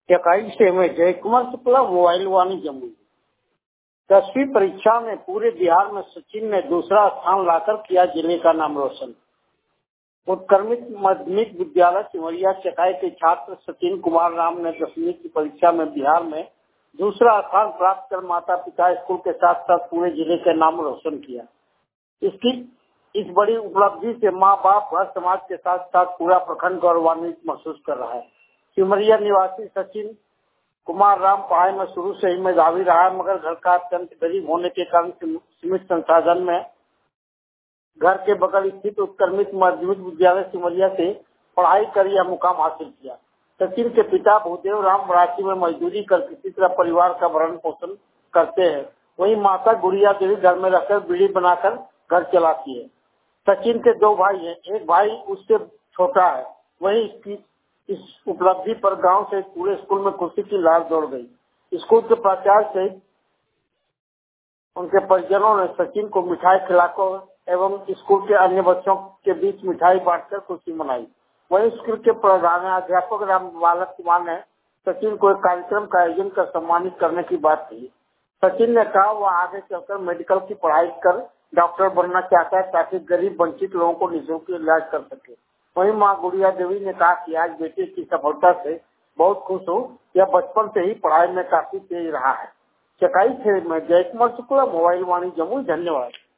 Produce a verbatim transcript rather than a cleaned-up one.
चकाई से मैं जय कुमार शुक्ला, मोबाइल वाणी जमुई। दसवीं परीक्षा में पूरे बिहार में सचिन ने दूसरा स्थान लाकर किया जिले का नाम रोशन। उत्क्रमित माध्यमिक विद्यालय सिमरिया चकाई के छात्र सचिन कुमार राम ने दसवीं की परीक्षा में बिहार में दूसरा स्थान प्राप्त कर माता पिता स्कूल के साथ साथ पूरे जिले के नाम रोशन किया। इसकी इस बड़ी उपलब्धि से माँ बाप और समाज के साथ साथ पूरा प्रखंड गौरवान्वित महसूस कर रहा है। सिमरिया निवासी सचिन कुमार राम पढ़ाई में शुरू से ही मेधावी रहा है, मगर घर का अत्यंत गरीब होने के कारण सीमित संसाधन में घर के बगल स्थित उत्क्रमित माध्यमिक विद्यालय सिमरिया से पढ़ाई कर यह मुकाम हासिल किया। सचिन के पिता भूदेव राम मराठी में मजदूरी कर किसी तरह परिवार का भरण पोषण करते हैं। वहीं माता गुड़िया देवी घर में रहकर बीड़ी बनाकर घर चलाती है। सचिन के दो भाई हैं, एक भाई उससे छोटा है। वहीं इसकी इस उपलब्धि पर गांव से पूरे स्कूल में खुशी की लहर दौड़ गई। स्कूल के प्राचार्य सहित उनके परिजनों ने सचिन को मिठाई खिलाकर एवं स्कूल के अन्य बच्चों के बीच मिठाई बांटकर खुशी मनाई। वहीं स्कूल के प्रधानाध्यापक राम बालक कुमार ने सचिन को एक कार्यक्रम का आयोजन कर सम्मानित करने की बात कही। सचिन ने कहा वह आगे चलकर मेडिकल की पढ़ाई कर डॉक्टर बनना चाहता है ताकि गरीब वंचित लोगों को निःशुल्क इलाज कर सके। वहीं माँ गुड़िया देवी ने कहा कि आज बेटे की सफलता से बहुत खुश हूँ। यह बचपन से ही पढ़ाई में काफी तेज रहा है। चकाई से मैं जय कुमार शुक्ला, मोबाइल वाणी जमुई। धन्यवाद।